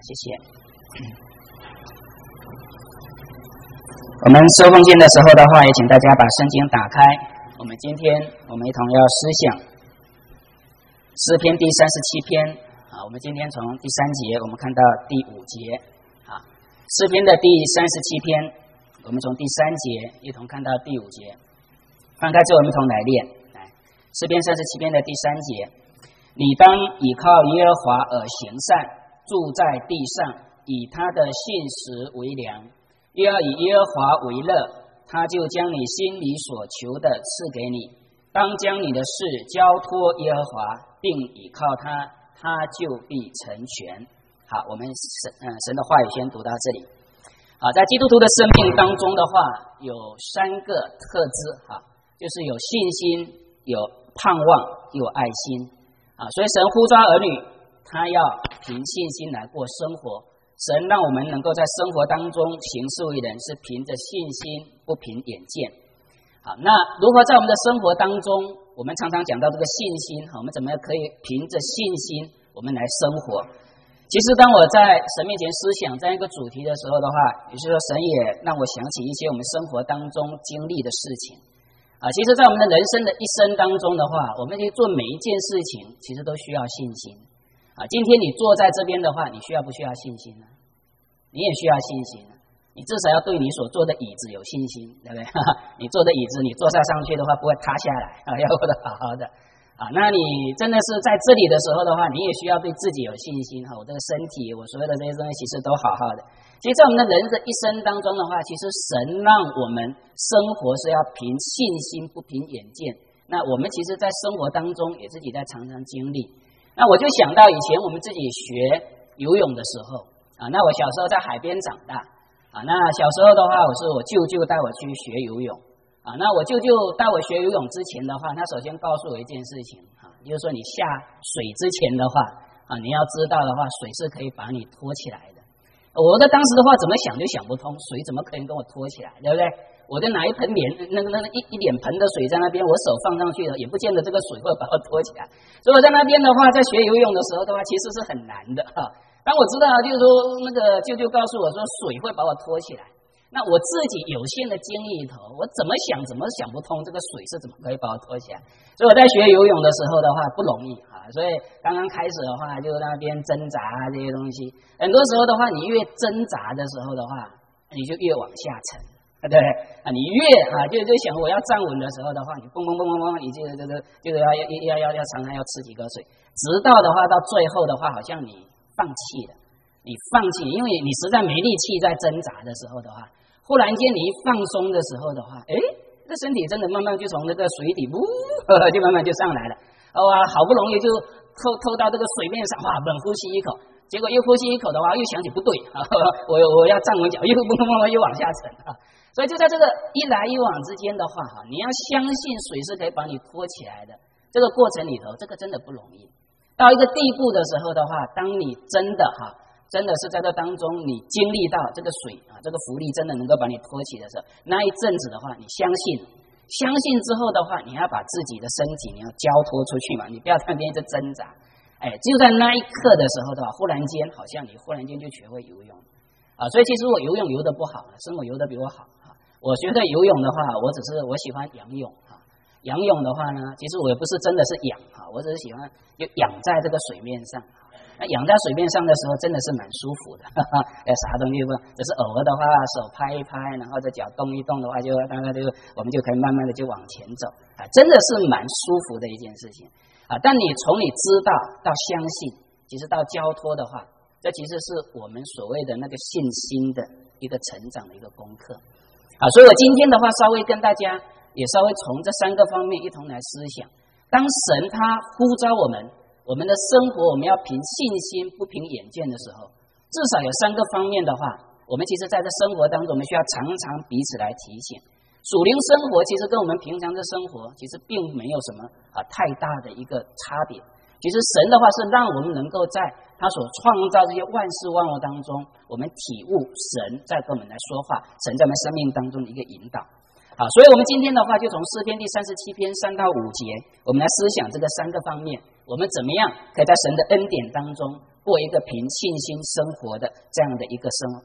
谢谢。我们收奉经的时候的话，也请大家把圣经打开。我们今天我们一同要思想诗篇第37篇啊。我们今天从第3节我们看到第5节啊，诗篇的第37篇，我们从第3节一同看到第5节。翻开之后，我们一同来练。来，诗篇37篇的第3节，你当倚靠耶和华而行善，住在地上，以他的信实为粮。又要以耶和华为乐，他就将你心里所求的赐给你。当将你的事交托耶和华，并倚靠他，他就必成全。好，我们神的话语先读到这里。好，在基督徒的生命当中的话，有3个特质，就是有信心、有盼望、有爱心。所以神呼召儿女，他要凭信心来过生活。神让我们能够在生活当中行事为人，是凭着信心，不凭眼见。好，那如何在我们的生活当中，我们常常讲到这个信心，我们怎么可以凭着信心我们来生活？其实当我在神面前思想这样一个主题的时候的话，也就是说神也让我想起一些我们生活当中经历的事情。其实在我们的人生的一生当中的话，我们去做每一件事情其实都需要信心。今天你坐在这边的话，你需要不需要信心呢？你也需要信心。你至少要对你所坐的椅子有信心，对不对？你坐的椅子，你坐上去的话不会塌下来，要过得好好的。那你真的是在这里的时候的话，你也需要对自己有信心。我这个身体，我所有的这些东西其实都好好的。其实在我们的人的一生当中的话，其实神让我们生活是要凭信心，不凭眼见。那我们其实在生活当中也自己在常常经历。那我就想到以前我们自己学游泳的时候那我小时候在海边长大那小时候的话，我舅舅带我去学游泳那我舅舅带我学游泳之前的话，他首先告诉我一件事情就是说你下水之前的话你要知道的话，水是可以把你拖起来的。我的当时的话怎么想就想不通，水怎么可能跟我拖起来，对不对？我就拿一盆一脸盆的水在那边，我手放上去了，也不见得这个水会把我拖起来。所以我在那边的话，在学游泳的时候的话，其实是很难的当我知道就是说那个舅舅告诉我说水会把我拖起来，那我自己有限的经历里头，我怎么想不通这个水是怎么可以把我拖起来。所以我在学游泳的时候的话不容易所以刚刚开始的话就那边挣扎这些东西，很多时候的话你越挣扎的时候的话，你就越往下沉，对不对你越就想我要站稳的时候的话，你蹦蹦蹦蹦蹦，你这个要常常要吃几个水，直到的话到最后的话，好像你放弃了，因为你实在没力气在挣扎的时候的话，忽然间你一放松的时候的话，这身体真的慢慢就从那个水底就慢慢就上来了。好不容易就透到这个水面上，猛呼吸一口，结果又呼吸一口的话，又想起不对我要站稳脚，又往下沉所以就在这个一来一往之间的话你要相信水是可以把你拖起来的。这个过程里头，这个真的不容易。到一个地步的时候的话，当你真的是在这当中你经历到这个水这个浮力真的能够把你拖起的时候，那一阵子的话，你相信之后的话，你要把自己的身体你要交托出去嘛，你不要在那边一直挣扎。只有在那一刻的时候的话，忽然间好像你忽然间就学会游泳所以其实我游泳游得不好，生活游得比我好我觉得游泳的话，我喜欢仰泳仰泳的话呢，其实我也不是真的是仰我只是喜欢就仰在这个水面上那仰在水面上的时候真的是蛮舒服的啥东西不，只是偶尔的话手拍一拍，然后这脚动一动的话，大概我们就可以慢慢的就往前走真的是蛮舒服的一件事情但你从你知道到相信，其实到交托的话，这其实是我们所谓的那个信心的一个成长的一个功课所以我今天的话稍微跟大家也稍微从这3个方面一同来思想。当神他呼召我们的生活，我们要凭信心不凭眼见的时候，至少有3个方面的话，我们其实在这生活当中，我们需要常常彼此来提醒。属灵生活其实跟我们平常的生活其实并没有什么太大的一个差别。其实神的话是让我们能够在他所创造这些万事万物当中，我们体悟神在跟我们来说话，神在我们生命当中的一个引导所以我们今天的话就从诗篇第37篇3到5节，我们来思想这个3个方面，我们怎么样可以在神的恩典当中过过一个凭信心生活的这样的一个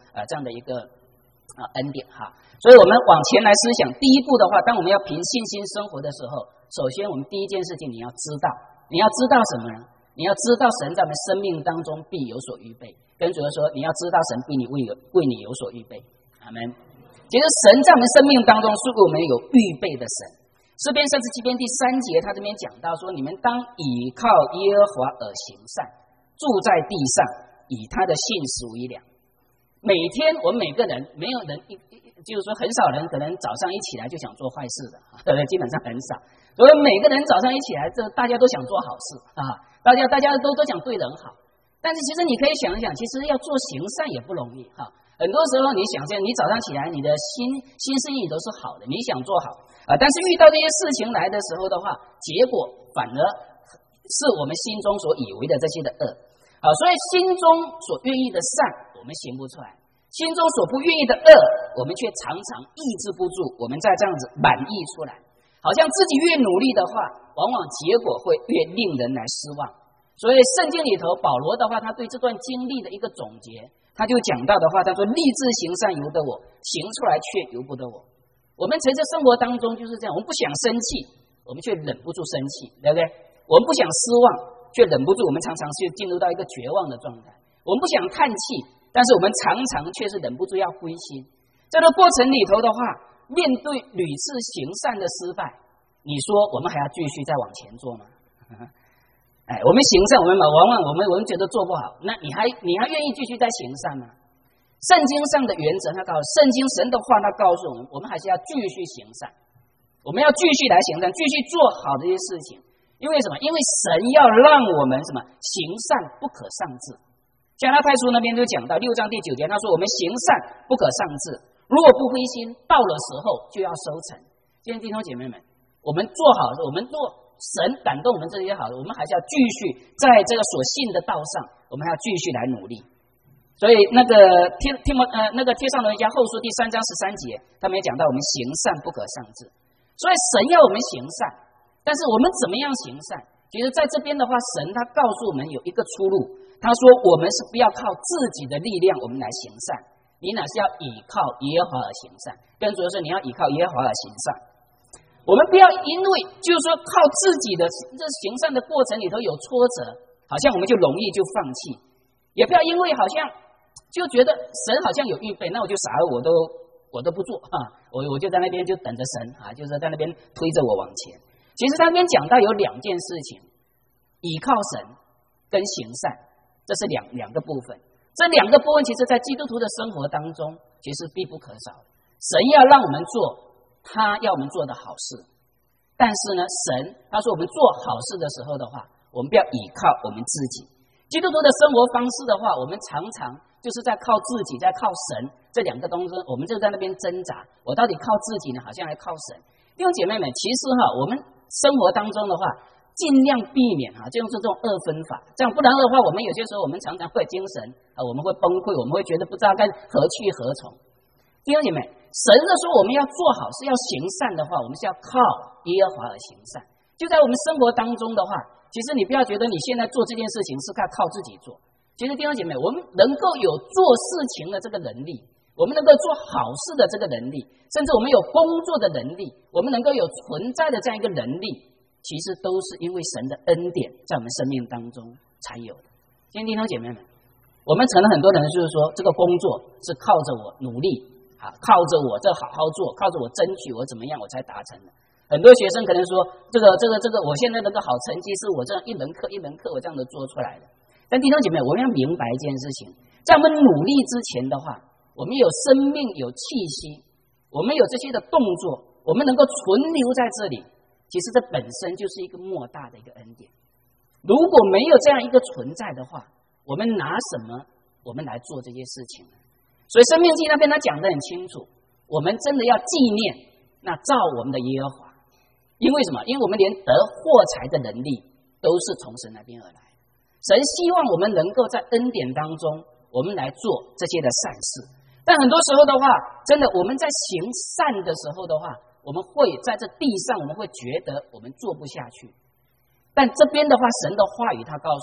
恩典哈。所以我们往前来思想，第一步的话，当我们要凭信心生活的时候，首先我们第一件事情你要知道什么呢？你要知道神在我们生命当中必有所预备。跟主说，你要知道神必为你有所预备。阿们。其实神在我们生命当中是为我们有预备的神。诗篇37篇第3节，他这边讲到说，你们当倚靠耶和华而行善，住在地上，以他的信实为粮。每天我们每个人，没有人就是说很少人可能早上一起来就想做坏事的，对不对？基本上很少。所以每个人早上一起来，大家都想做好事啊，大家都想对人好。但是其实你可以想一想，其实要做行善也不容易哈。很多时候你想象，你早上起来，你的心思意都是好的，你想做好啊，但是遇到这些事情来的时候的话，结果反而是我们心中所以为的这些的恶啊，所以心中所愿意的善我们行不出来，心中所不愿意的恶我们却常常抑制不住，我们再这样子满溢出来，好像自己越努力的话，往往结果会越令人来失望。所以圣经里头保罗的话，他对这段经历的一个总结，他就讲到的话，他说立志行善由得我，行出来却由不得我。我们在这生活当中就是这样，我们不想生气，我们却忍不住生气，对不对？我们不想失望，却忍不住，我们常常是进入到一个绝望的状态。我们不想叹气，但是我们常常却是忍不住要灰心。在这个过程里头的话，面对屡次行善的失败，你说我们还要继续再往前做吗？我们行善，往往我们觉得做不好，那你还愿意继续再行善吗？圣经上的原则，他告诉圣经神的话，他告诉我们，我们还是要继续行善，我们要继续来行善，继续做好这些事情。因为什么？因为神要让我们什么？行善不可丧志。加拉太书那边就讲到6章第9节，他说我们行善不可丧志，如果不灰心，到了时候就要收成。今天弟兄姐妹们，我们做好，我们做神感动我们这些好的，我们还是要继续在这个所信的道上，我们还要继续来努力。所以那个帖撒罗尼迦后书第3章13节，他们也讲到我们行善不可丧志。所以神要我们行善，但是我们怎么样行善？其实在这边的话，神他告诉我们有一个出路，他说我们是不要靠自己的力量我们来行善，你乃是要倚靠耶和华而行善。更主要是你要倚靠耶和华而行善。我们不要因为就是说靠自己的这行善的过程里头有挫折，好像我们就容易就放弃，也不要因为好像就觉得神好像有预备，那我就啥我都不做啊，我就在那边就等着神啊，就是在那边推着我往前。其实他那边讲到有2件事情，倚靠神跟行善，这是两个部分。这2个部分其实在基督徒的生活当中其实必不可少。神要让我们做他要我们做的好事，但是呢，神他说我们做好事的时候的话，我们不要倚靠我们自己。基督徒的生活方式的话，我们常常就是在靠自己，在靠神，这2个东西，我们就在那边挣扎。我到底靠自己呢，好像还靠神？弟兄姐妹们，其实我们生活当中的话，尽量避免就用这种2分法，这样不然的话，我们有些时候我们常常会精神我们会崩溃，我们会觉得不知道该何去何从。弟兄姐妹，神的说我们要做好是要行善的话，我们是要靠耶和华而行善。就在我们生活当中的话，其实你不要觉得你现在做这件事情是靠自己做，其实弟兄姐妹，我们能够有做事情的这个能力，我们能够做好事的这个能力，甚至我们有工作的能力，我们能够有存在的这样一个能力，其实都是因为神的恩典在我们生命当中才有的。今天弟兄姐妹们，我们可能很多人就是说，这个工作是靠着我努力靠着我这好好做，靠着我争取我怎么样我才达成的。很多学生可能说，这个我现在那个好成绩是我这样一门课我这样的做出来的。但弟兄姐妹，我们要明白一件事情，在我们努力之前的话，我们有生命有气息，我们有这些的动作，我们能够存留在这里，其实这本身就是一个莫大的一个恩典。如果没有这样一个存在的话，我们拿什么我们来做这些事情呢？所以生命记那边他讲得很清楚，我们真的要纪念那造我们的耶和华。因为什么？因为我们连得货财的能力都是从神那边而来。神希望我们能够在恩典当中，我们来做这些的善事。但很多时候的话，真的我们在行善的时候的话，我们会在这地上，我们会觉得我们做不下去。但这边的话，神的话语他告诉我们，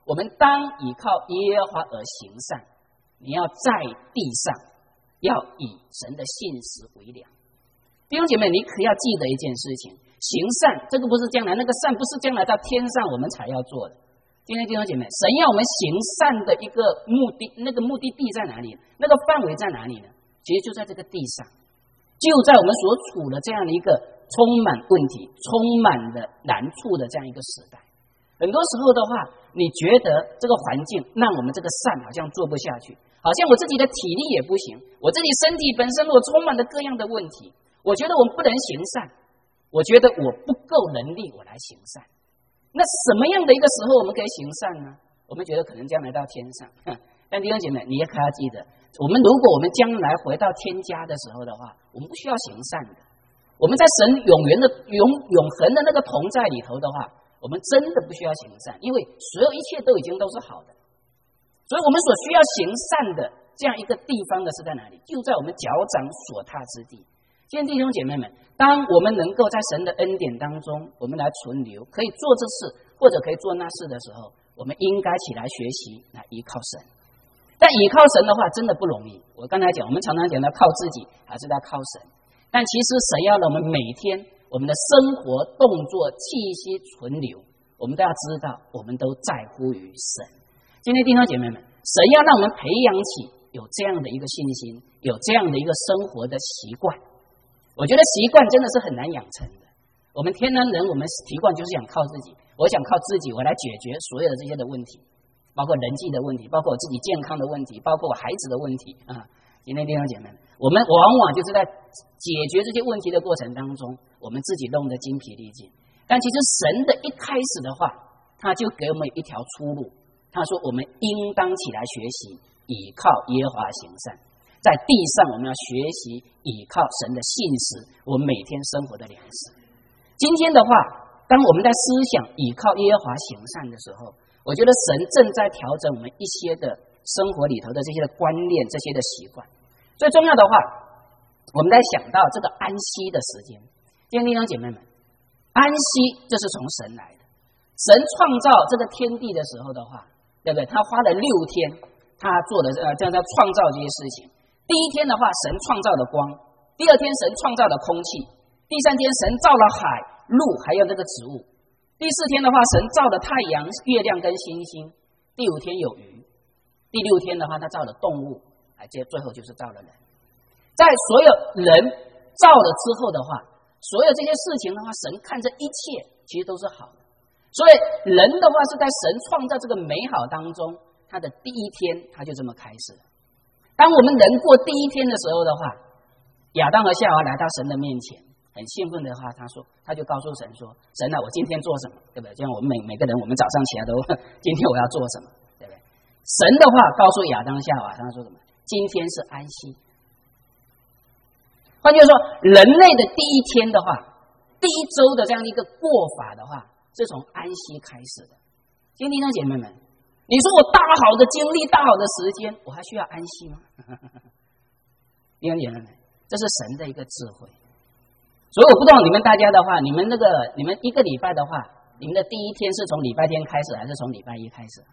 我们当倚靠耶和华而行善，你要在地上要以神的信实为粮。弟兄姐妹，你可要记得一件事情，行善这个不是将来，那个善不是将来到天上我们才要做的。今天弟兄姐妹，神要我们行善的一个目的，那个目的地在哪里？那个范围在哪里呢？其实就在这个地上，就在我们所处的这样的一个充满问题、充满了难处的这样一个时代。很多时候的话，你觉得这个环境让我们这个善好像做不下去，好像我自己的体力也不行，我自己身体本身我充满了各样的问题，我觉得我不能行善，我觉得我不够能力我来行善。那什么样的一个时候我们可以行善呢？我们觉得可能将来到天上，但弟兄姐妹，你也可要记得，如果我们将来回到天家的时候的话，我们不需要行善的。我们在神永恒的那个同在里头的话，我们真的不需要行善，因为所有一切都已经都是好的。所以我们所需要行善的这样一个地方的是在哪里？就在我们脚掌所踏之地。今天弟兄姐妹们，当我们能够在神的恩典当中，我们来存留，可以做这事或者可以做那事的时候，我们应该起来学习，来依靠神。但依靠神的话，真的不容易。我刚才讲，我们常常讲到靠自己，还是在靠神。但其实神要让我们每天我们的生活、动作、气息存留，我们都要知道，我们都在乎于神。今天弟兄姐妹们，神要让我们培养起有这样的一个信心，有这样的一个生活的习惯。我觉得习惯真的是很难养成的。我们天然人，我们习惯就是想靠自己，我想靠自己，我来解决所有的这些的问题，包括人际的问题，包括我自己健康的问题，包括我孩子的问题啊。今天弟兄姐妹们，我们往往就是在解决这些问题的过程当中，我们自己弄得精疲力尽。但其实神的一开始的话，他就给我们一条出路。他说我们应当起来学习倚靠耶和华行善，在地上我们要学习倚靠神的信实，我们每天生活的粮食。今天的话，当我们在思想倚靠耶和华行善的时候，我觉得神正在调整我们一些的生活里头的这些的观念，这些的习惯。最重要的话，我们在想到这个安息的时间。今天弟兄姐妹们，安息这是从神来的。神创造这个天地的时候的话，对不对？他花了6天，他做的这样在创造这些事情。第一天的话，神创造了光；第二天，神创造了空气；第三天，神造了海、陆，还有这个植物；第四天的话，神造了太阳、月亮跟星星；第5天有鱼；第6天的话，他造了动物；最后就是造了人。在所有人造了之后的话，所有这些事情的话，神看这一切其实都是好的。所以人的话是在神创造这个美好当中，他的第一天他就这么开始了。当我们人过第一天的时候的话，亚当和夏娃来到神的面前，很兴奋的话，他就告诉神说：“神啊，我今天做什么？对不对？就像我们每个人，我们早上起来都今天我要做什么？对不对？”神的话告诉亚当夏娃，他说什么？今天是安息。换句话说，人类的第一天的话，第一周的这样一个过法的话，是从安息开始的。今天弟兄姐妹们，你说我大好的经历、大好的时间，我还需要安息吗？弟兄姐妹们，这是神的一个智慧。所以我不知道你们大家的话，你们一个礼拜的话，你们的第一天是从礼拜天开始，还是从礼拜一开始？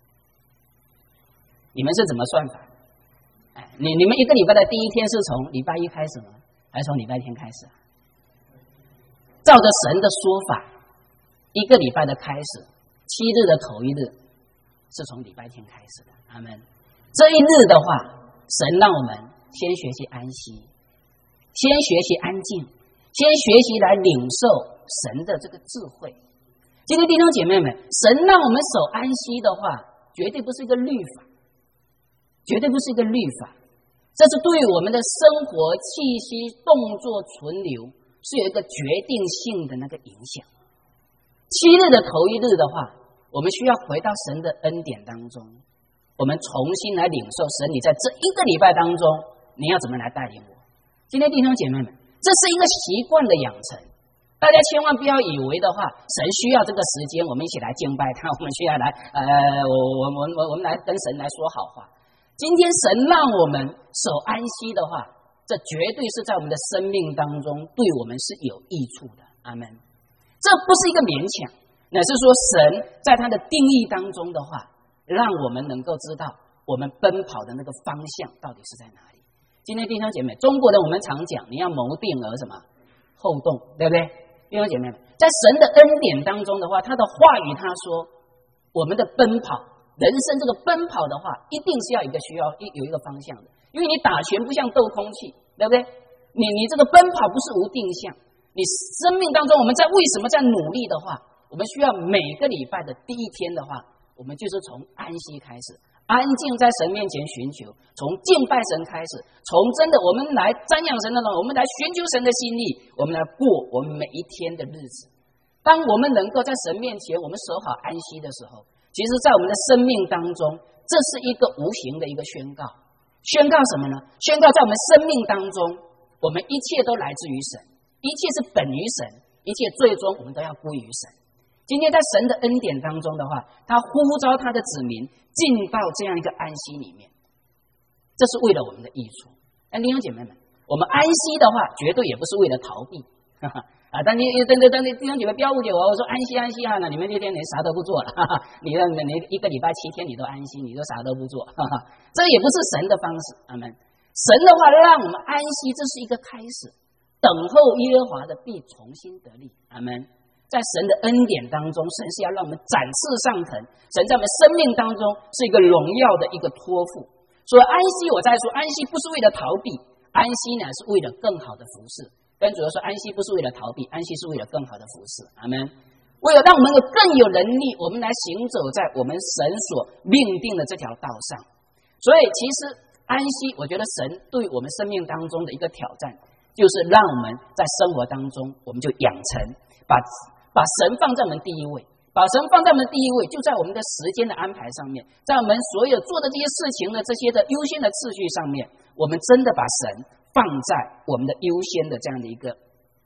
你们是怎么算法？你们一个礼拜的第一天是从礼拜一开始吗？还是从礼拜天开始？照着神的说法，一个礼拜的开始，7日的头一日是从礼拜天开始的。阿们。这一日的话，神让我们先学习安息，先学习安静，先学习来领受神的这个智慧。今天弟兄姐妹们，神让我们守安息的话，绝对不是一个律法，绝对不是一个律法，这是对我们的生活、气息、动作、存留是有一个决定性的那个影响。7日的头一日的话，我们需要回到神的恩典当中，我们重新来领受神，你在这一个礼拜当中，你要怎么来带领我？今天弟兄姐妹们，这是一个习惯的养成。大家千万不要以为的话，神需要这个时间，我们一起来敬拜他，我们需要来我们来跟神来说好话。今天神让我们守安息的话，这绝对是在我们的生命当中对我们是有益处的。阿们。这不是一个勉强， 乃是说神在他的定义当中的话，让我们能够知道我们奔跑的那个方向到底是在哪里。今天弟兄姐妹，中国人我们常讲，你要谋定而什么后动，对不对？弟兄姐妹们，在神的恩典当中的话，他的话语他说，我们的奔跑，人生这个奔跑的话，一定是要有一个方向的，因为你打拳不像斗空气，对不对？你这个奔跑不是无定向，你生命当中我们为什么在努力的话，我们需要每个礼拜的第一天的话，我们就是从安息开始。安静在神面前寻求，从敬拜神开始，从真的我们来瞻仰神的我们来寻求神的心意，我们来过我们每一天的日子。当我们能够在神面前我们守好安息的时候，其实在我们的生命当中，这是一个无形的一个宣告。宣告什么呢？宣告在我们生命当中，我们一切都来自于神，一切是本于神，一切最终我们都要归于神。今天在神的恩典当中的话，他呼召他的子民进到这样一个安息里面，这是为了我们的益处。弟兄姐妹们，我们安息的话，绝对也不是为了逃避，但弟兄姐妹不要误解我说安息啊，那你们这天你啥都不做了，你一个礼拜7天你都安息，你就啥都不做，这也不是神的方式。阿们。神的话让我们安息，这是一个开始，等候耶和华的必重新得力。阿们。在神的恩典当中，神是要让我们展翅上腾，神在我们生命当中是一个荣耀的一个托付。所以安息，我在说安息不是为了逃避，安息呢是为了更好的服侍。跟主要说，安息不是为了逃避，安息是为了更好的服侍。阿们。为了让我们更有能力，我们来行走在我们神所命定的这条道上。所以其实安息，我觉得神对我们生命当中的一个挑战，就是让我们在生活当中，我们就养成把神放在我们第一位，把神放在我们第一位，就在我们的时间的安排上面，在我们所有做的这些事情的这些的优先的次序上面，我们真的把神放在我们的优先的这样的一个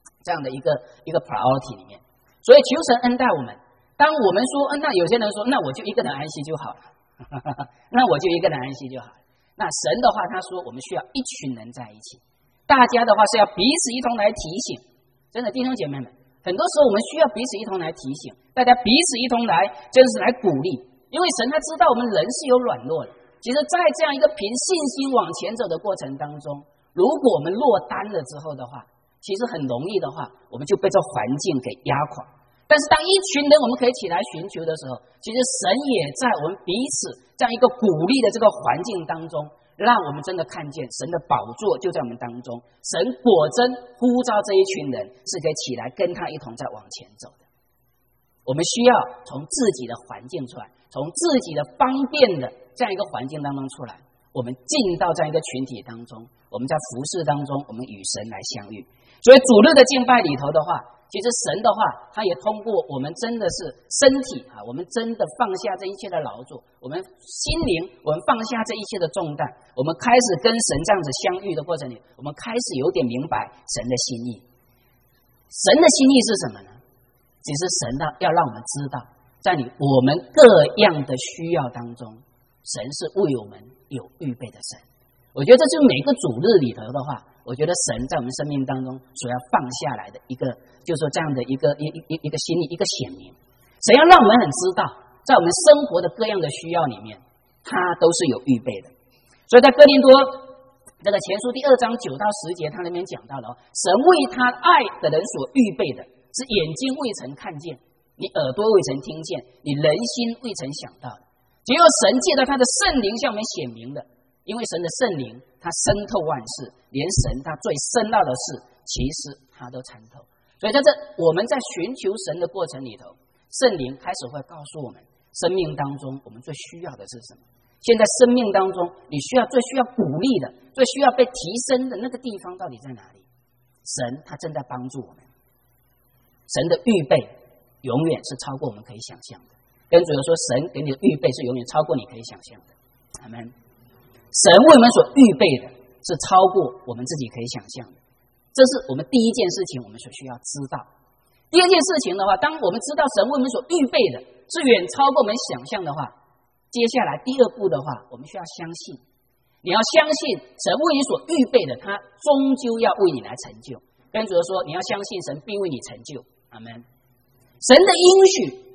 priority 里面。所以求神恩待我们。当我们说那有些人说，那我就一个人安息就好了那我就一个人安息就好了。那神的话他说，我们需要一群人在一起，大家的话是要彼此一同来提醒。真的弟兄姐妹们，很多时候我们需要彼此一同来提醒，大家彼此一同来真是来鼓励，因为神他知道我们人是有软弱的。其实在这样一个凭信心往前走的过程当中，如果我们落单了之后的话，其实很容易的话，我们就被这环境给压垮。但是当一群人我们可以起来寻求的时候，其实神也在我们彼此这样一个鼓励的这个环境当中，让我们真的看见神的宝座就在我们当中，神果真呼召这一群人是可以起来跟他一同在往前走的。我们需要从自己的环境出来，从自己的方便的这样一个环境当中出来，我们进到这样一个群体当中，我们在服事当中，我们与神来相遇。所以主日的敬拜里头的话，其实神的话他也通过我们真的是身体我们真的放下这一切的劳作，我们心灵我们放下这一切的重担，我们开始跟神这样子相遇的过程里，我们开始有点明白神的心意。神的心意是什么呢？其实神要让我们知道，在我们各样的需要当中，神是为我们有预备的神。我觉得这就是每个主日里头的话，我觉得神在我们生命当中所要放下来的一个，就是说这样的一个心意，一个显明。神要让我们很知道，在我们生活的各样的需要里面，他都是有预备的。所以在哥林多这个前书第2章9到10节，他那边讲到了神为他爱的人所预备的，是眼睛未曾看见，你耳朵未曾听见，你人心未曾想到的。只有神借着他的圣灵向我们显明的。因为神的圣灵他深透万事，连神他最深奥的事其实他都参透。所以在我们在寻求神的过程里头，圣灵开始会告诉我们，生命当中我们最需要的是什么。现在生命当中你最需要鼓励的，最需要被提升的那个地方到底在哪里？神他正在帮助我们。神的预备永远是超过我们可以想象的。跟主说，神给你的预备是永远超过你可以想象的。阿们。神为我们所预备的是超过我们自己可以想象的，这是我们第一件事情我们所需要知道。第二件事情的话，当我们知道神为我们所预备的是远超过我们想象的话，接下来第二步的话，我们需要相信。你要相信神为你所预备的，他终究要为你来成就。跟主说，你要相信神必为你成就。阿们。神的应许都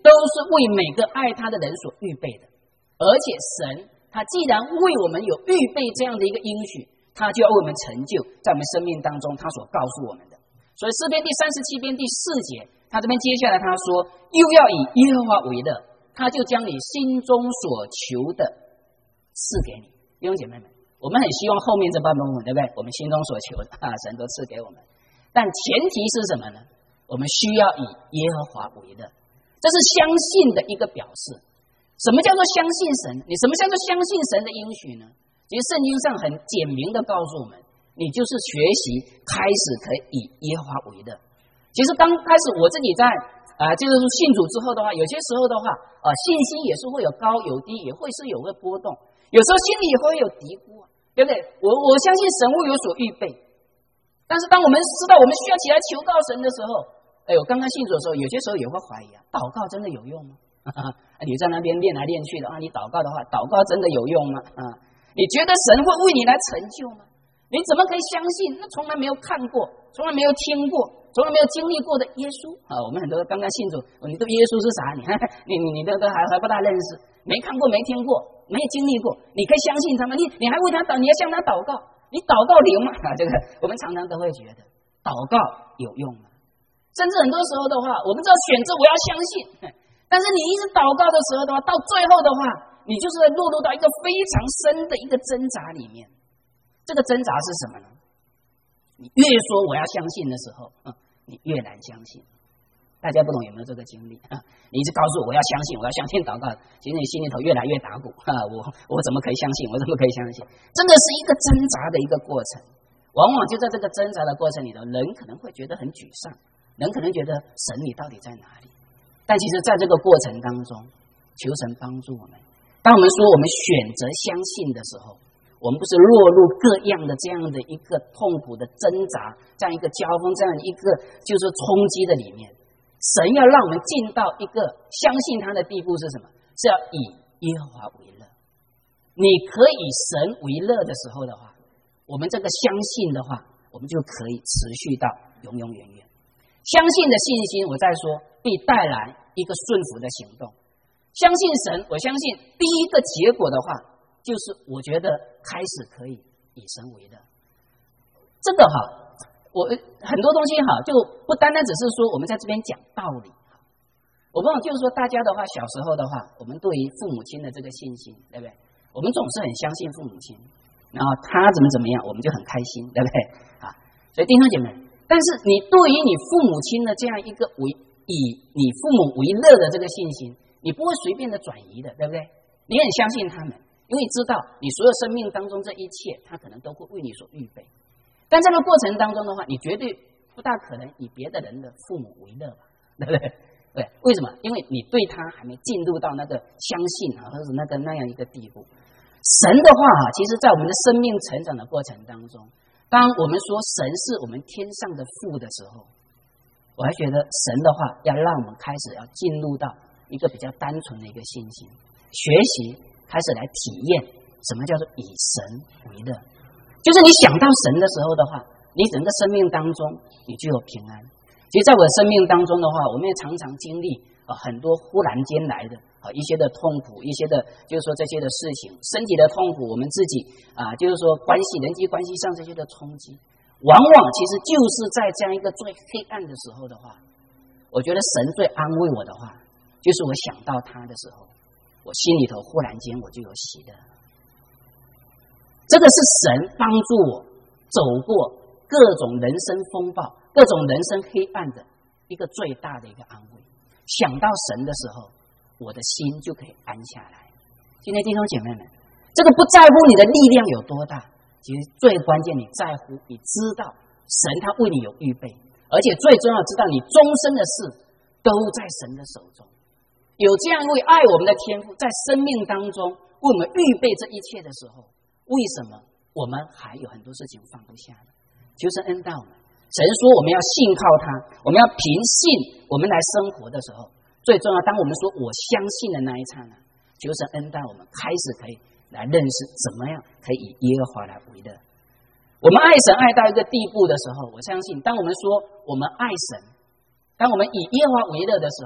都是为每个爱他的人所预备的。而且神他既然为我们有预备这样的一个应许，他就要为我们成就在我们生命当中他所告诉我们的。所以诗篇第37篇第4节，他这边接下来他说，又要以耶和华为乐，他就将你心中所求的赐给你。弟兄姐妹们，我们很希望后面这半部分，对不对？我们心中所求的神都赐给我们，但前提是什么呢？我们需要以耶和华为乐，这是相信的一个表示。什么叫做相信神？你什么叫做相信神的应许呢？其实圣经上很简明的告诉我们，你就是学习开始可以以耶和华为乐。其实刚开始我自己在就是信主之后的话，有些时候的话信心也是会有高有低，也会是有个波动，有时候心里也会有嘀咕，对不对？我相信神会有所预备，但是当我们知道我们需要起来求告神的时候，我刚刚信主的时候，有些时候也会怀疑祷告真的有用吗？你在那边练来练去的你祷告的话，祷告真的有用吗？你觉得神会为你来成就吗？你怎么可以相信那从来没有看过，从来没有听过，从来没有经历过的耶稣我们很多刚刚信主，你对耶稣是啥？你都还不大认识，没看过，没听过，没有经历过，你可以相信他吗？你还为他你要向他祷告，你祷告灵吗？这个我们常常都会觉得祷告有用吗？甚至很多时候的话，我们知道选择我要相信，但是你一直祷告的时候的话，到最后的话，你就是落入到一个非常深的一个挣扎里面。这个挣扎是什么呢？你越说我要相信的时候你越难相信。大家不懂有没有这个经历你一直告诉我要相信，我要相信祷告，其实你心里头越来越打鼓我怎么可以相信？我怎么可以相信？真的是一个挣扎的一个过程。往往就在这个挣扎的过程里头，人可能会觉得很沮丧，人可能觉得神你到底在哪里？但其实在这个过程当中，求神帮助我们。当我们说我们选择相信的时候，我们不是落入各样的这样的一个痛苦的挣扎，这样一个交锋，这样一个就是冲击的里面。神要让我们进到一个相信他的地步是什么？是要以耶和华为乐。你可以以神为乐的时候的话，我们这个相信的话，我们就可以持续到永永远远。相信的信心，我再说，必带来一个顺服的行动。相信神，我相信第一个结果的话，就是我觉得开始可以以神为乐。这个我很多东西就不单单只是说我们在这边讲道理。我不懂，就是说大家的话，小时候的话，我们对于父母亲的这个信心，对不对？我们总是很相信父母亲，然后他怎么样，我们就很开心，对不对？所以弟兄姐妹，但是你对于你父母亲的这样一个以你父母为乐的这个信心，你不会随便的转移的，对不对？你很相信他们，因为知道你所有生命当中这一切，他可能都会为你所预备。但这个过程当中的话，你绝对不大可能以别的人的父母为乐吧，对不对？对，为什么？因为你对他还没进入到那个相信或者是那样一个地步。神的话其实在我们的生命成长的过程当中，当我们说神是我们天上的父的时候，我还觉得神的话要让我们开始要进入到一个比较单纯的一个信心，学习开始来体验什么叫做以神为乐。就是你想到神的时候的话，你整个生命当中你就有平安。其实在我的生命当中的话，我们也常常经历很多忽然间来的一些的痛苦，一些的就是说这些的事情，身体的痛苦，我们自己就是说人际关系上这些的冲击，往往其实就是在这样一个最黑暗的时候的话，我觉得神最安慰我的话，就是我想到他的时候，我心里头忽然间我就有喜乐。这个是神帮助我走过各种人生风暴，各种人生黑暗的一个最大的一个安慰。想到神的时候，我的心就可以安下来。今天弟兄姐妹们，这个不在乎你的力量有多大，其实最关键你在乎你知道神他为你有预备，而且最重要知道你终身的事都在神的手中。有这样一位爱我们的天父在生命当中为我们预备这一切的时候，为什么我们还有很多事情放不下呢？求神恩待我们。神说我们要信靠他，我们要凭信我们来生活的时候，最重要当我们说我相信的那一刹那，求神恩待我们开始可以来认识怎么样可以以耶和华来为乐。我们爱神爱到一个地步的时候，我相信当我们说我们爱神，当我们以耶和华为乐的时候，我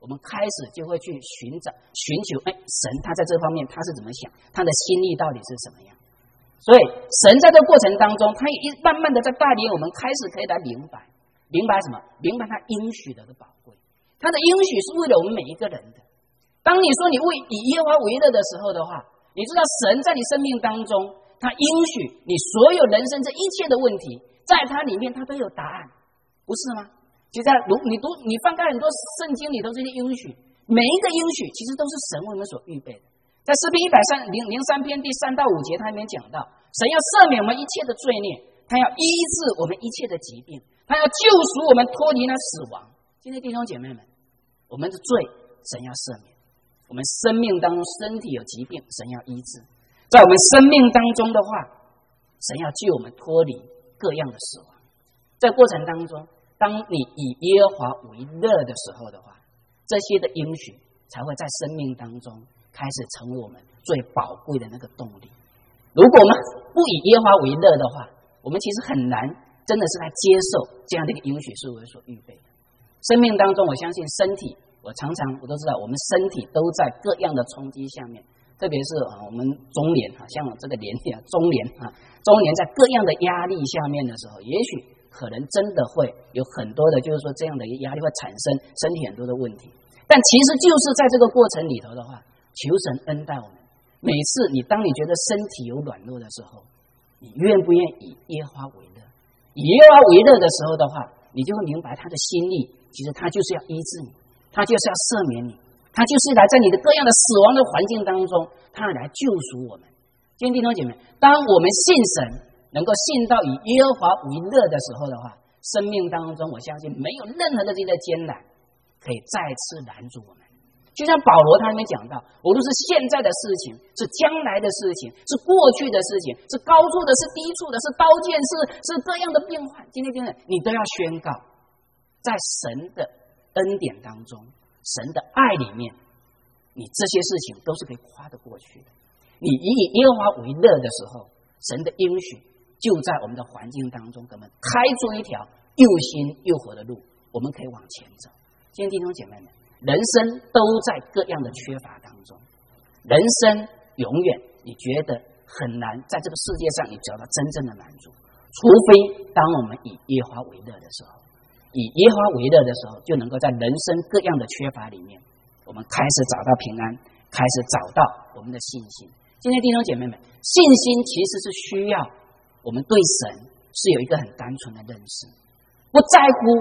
我们开始就会去寻求，神他在这方面他是怎么想，他的心意到底是什么样。所以神在这个过程当中，他也慢慢的在带领我们开始可以来明白什么？明白他应许的宝贵，他的应许是为了我们每一个人的。当你说你以耶和华为乐的时候的话，你知道神在你生命当中，他应许你所有人生这一切的问题，在他里面他都有答案，不是吗？就在你翻开很多圣经里头这些应许，每一个应许其实都是神为我们所预备的。在诗篇103篇第3到5节，他里面讲到，神要赦免我们一切的罪孽，他要医治我们一切的疾病，他要救赎我们脱离那死亡。今天弟兄姐妹们，我们的罪神要赦免，我们生命当中身体有疾病，神要医治。在我们生命当中的话，神要救我们脱离各样的死亡。在过程当中，当你以耶和华为乐的时候的话，这些的应许才会在生命当中开始成为我们最宝贵的那个动力。如果我们不以耶和华为乐的话，我们其实很难真的是来接受这样的一个应许是我所预备的。生命当中，我相信身体，我都知道，我们身体都在各样的冲击下面，特别是我们中年，像这个中年在各样的压力下面的时候，也许可能真的会有很多的，就是说这样的一个压力会产生身体很多的问题。但其实就是在这个过程里头的话，求神恩待我们。每次当你觉得身体有软弱的时候，你愿不愿意以耶和华为乐？以耶和华为乐的时候的话，你就会明白他的心意，其实他就是要医治你，他就是要赦免你，他就是来在你的各样的死亡的环境当中，他来救赎我们。今天弟兄姐妹，当我们信神，能够信到以耶和华为乐的时候的话，生命当中我相信没有任何的这些艰难可以再次拦住我们。就像保罗他里面讲到，无论是现在的事情，是将来的事情，是过去的事情，是高处的，是低处的，是刀剑，是各样的变换，今天你都要宣告，在神的恩典当中，神的爱里面，你这些事情都是可以跨得过去的。你以耶和华为乐的时候，神的应许就在我们的环境当中，给我们开出一条又新又活的路，我们可以往前走。今天弟兄姐妹们，人生都在各样的缺乏当中，人生永远你觉得很难在这个世界上你找到真正的满足，除非当我们以耶和华为乐的时候，以耶和华为乐的时候，就能够在人生各样的缺乏里面，我们开始找到平安，开始找到我们的信心。今天弟兄姐妹们，信心其实是需要我们对神是有一个很单纯的认识，不在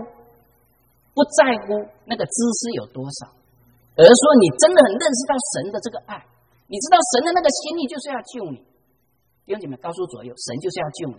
乎那个知识有多少，而是说你真的很认识到神的这个爱，你知道神的那个心意就是要救你。弟兄姐妹，告诉左右，神就是要救你，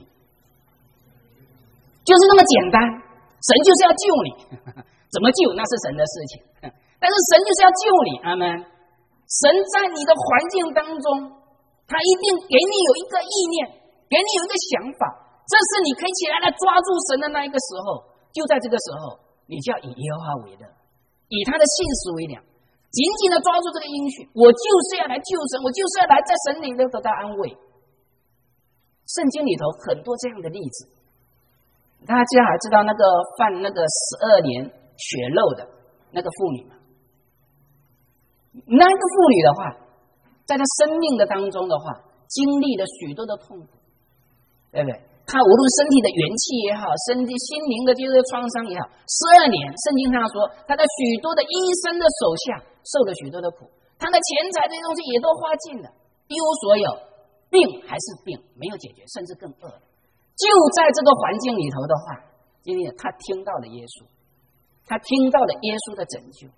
就是那么简单，神就是要救你。怎么救那是神的事情，但是神就是要救你。阿们。神在你的环境当中，他一定给你有一个意念，给你有一个想法，这是你可以起来抓住神的那一个时候。就在这个时候，你就要以耶和华为乐，以他的信实为粮，紧紧的抓住这个应许，我就是要来救神，我就是要来在神里头得到安慰。圣经里头很多这样的例子，大家还知道那个犯那个12年血漏的那个妇女吗？那个妇女的话，在她生命的当中的话，经历了许多的痛苦，对不对？她无论身体的元气也好，身体心灵的这些创伤也好，12年，圣经上说，她在许多的医生的手下受了许多的苦，她的钱财这些东西也都花尽了，一无所有，病还是病，没有解决，甚至更恶了。就在这个环境里头的话，今天她听到了耶稣，她听到了耶稣的拯救。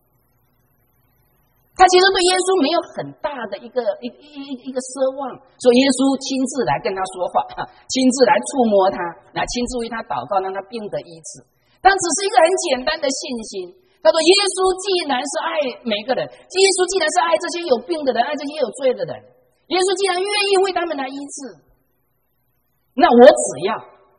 他其实对耶稣没有很大的一个奢望，说耶稣亲自来跟他说话，亲自来触摸他，来亲自为他祷告，让他病得医治。但只是一个很简单的信心。他说耶稣既然是爱每个人，耶稣既然是爱这些有病的人，爱这些有罪的人，耶稣既然愿意为他们来医治，那我只要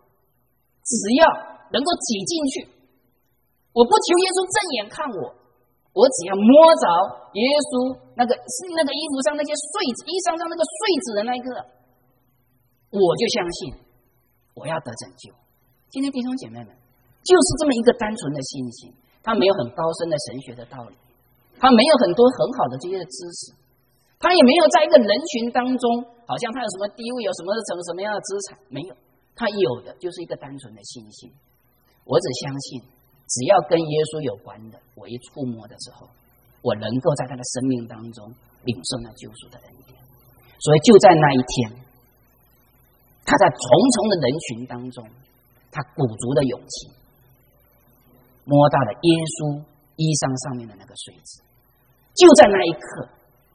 能够挤进去，我不求耶稣正眼看我只要摸着耶稣那个衣服上那些穗子，衣裳上那个穗子的那一个，我就相信我要得拯救。今天弟兄姐妹们，就是这么一个单纯的信心， 他没有很高深的神学的道理，他没有很多很好的这些知识，他也没有在一个人群当中，好像他有什么地位，有什么样的资产，没有，他有的就是一个单纯的信心。我只相信，只要跟耶稣有关的，我一触摸的时候，我能够在他的生命当中领受那救赎的恩典。所以就在那一天，他在重重的人群当中，他鼓足了勇气，摸到了耶稣衣裳上面的那个穗子。就在那一刻，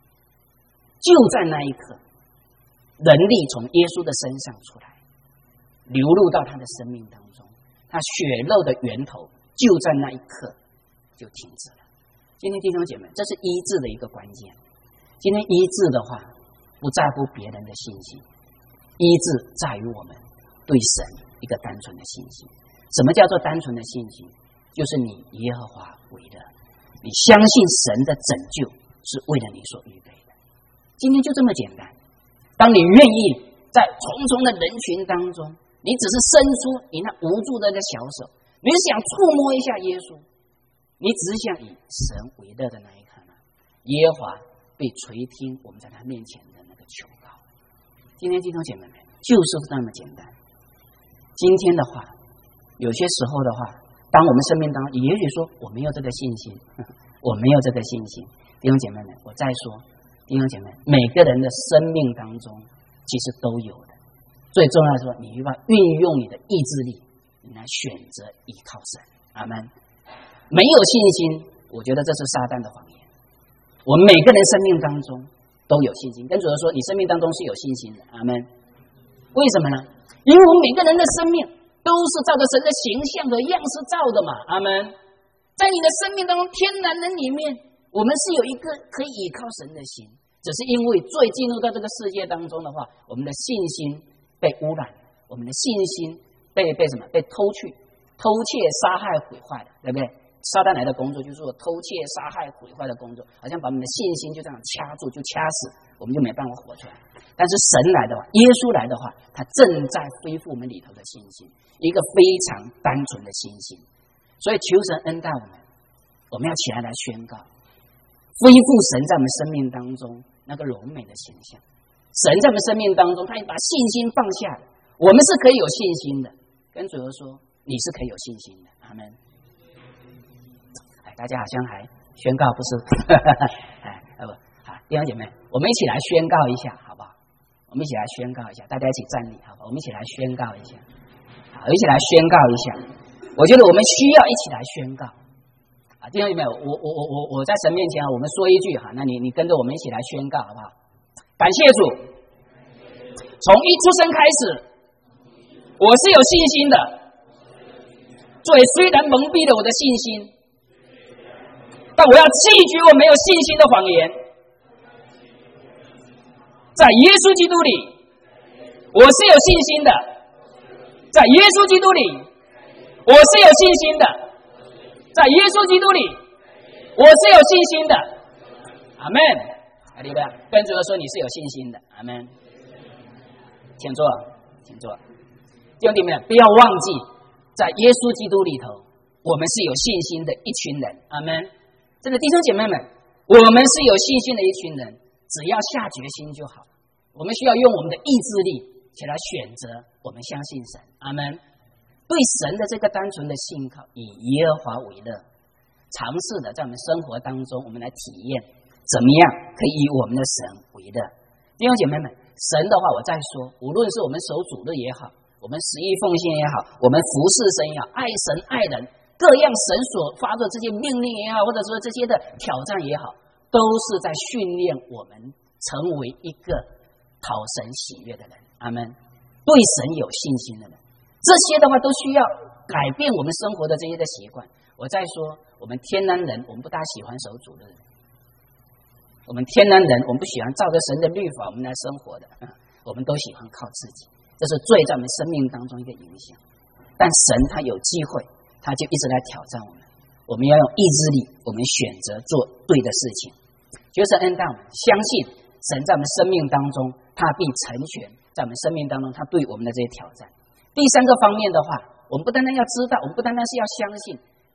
能力从耶稣的身上出来，流入到他的生命当中，他血肉的源头就在那一刻就停止了。今天弟兄姐妹，这是医治的一个关键。今天医治的话，不在乎别人的信心，医治在于我们对神一个单纯的信心。什么叫做单纯的信心？就是你耶和华为乐，你相信神的拯救是为了你所预备的。今天就这么简单。当你愿意在重重的人群当中，你只是伸出你那无助的那个小手，你想触摸一下耶稣，你只想以神为乐的那一刻呢，耶和华被垂听我们在他面前的那个求告。今天弟兄姐妹们，就是那么简单。今天的话，有些时候的话，当我们生命当中，也许说我没有这个信心，我没有这个信心。弟兄姐妹们，我再说，弟兄姐妹，每个人的生命当中其实都有的。最重要的是说，你要运用你的意志力，你来选择依靠神。阿们。没有信心，我觉得这是撒旦的谎言。我们每个人生命当中都有信心，跟主说，你生命当中是有信心的。阿们。为什么呢？因为我们每个人的生命都是照着神的形象和样式造的嘛。阿们。在你的生命当中，天然人里面，我们是有一个可以依靠神的心，只是因为罪进入到这个世界当中的话，我们的信心被污染，我们的信心被什么？被偷窃、杀害、毁坏了，对不对？撒旦来的工作就是说偷窃、杀害、毁坏的工作，好像把我们的信心就这样掐住，就掐死，我们就没办法活出来。但是神来的话，耶稣来的话，他正在恢复我们里头的信心，一个非常单纯的信心。所以求神恩待我们要起来宣告，恢复神在我们生命当中那个荣美的形象。神在我们生命当中，他把信心放下了，我们是可以有信心的。跟主耶稣说，你是可以有信心的。阿们。大家好像还宣告不是？弟兄姐妹，我们一起来宣告一下，好不好？我们一起来宣告一下，大家一起站立，好不好？我们一起来宣告一下，好，一起来宣告一下。我觉得我们需要一起来宣告。弟兄姐妹，我在神面前，我们说一句哈，那你跟着我们一起来宣告，好不好？感谢主，从一出生开始，我是有信心的。罪虽然蒙蔽了我的信心，但我要弃绝我没有信心的谎言。在耶稣基督里，我是有信心的。在耶稣基督里，我是有信心的。在耶稣基督里，我是有信心的。阿们。哈利路亚，跟主说你是有信心的。阿们。请坐，请坐。弟兄姐妹，不要忘记，在耶稣基督里头，我们是有信心的一群人。阿们。真的弟兄姐妹们，我们是有信心的一群人，只要下决心就好。我们需要用我们的意志力起来选择，我们相信神。阿们。对神的这个单纯的信靠，以耶和华为乐，尝试的在我们生活当中，我们来体验怎么样可以以我们的神为乐。弟兄姐妹们，神的话我再说，无论是我们守主日也好，我们十一奉献也好，我们服侍神也好，爱神爱人，各样神所发的这些命令也好，或者说这些的挑战也好，都是在训练我们成为一个讨神喜悦的人。阿们。对神有信心的人，这些的话都需要改变我们生活的这些的习惯。我再说，我们天然人，我们不大喜欢守主日，我们天然人，我们不喜欢照着神的律法我们来生活的，我们都喜欢靠自己，这是罪在我们生命当中一个影响。但神他有机会，他就一直来挑战我们，我们要用意志力，我们选择做对的事情。就是恩待我们，相信神在我们生命当中，他必成全在我们生命当中他对我们的这些挑战。第三个方面的话，我们不单单要知道，我们不单单是要相信，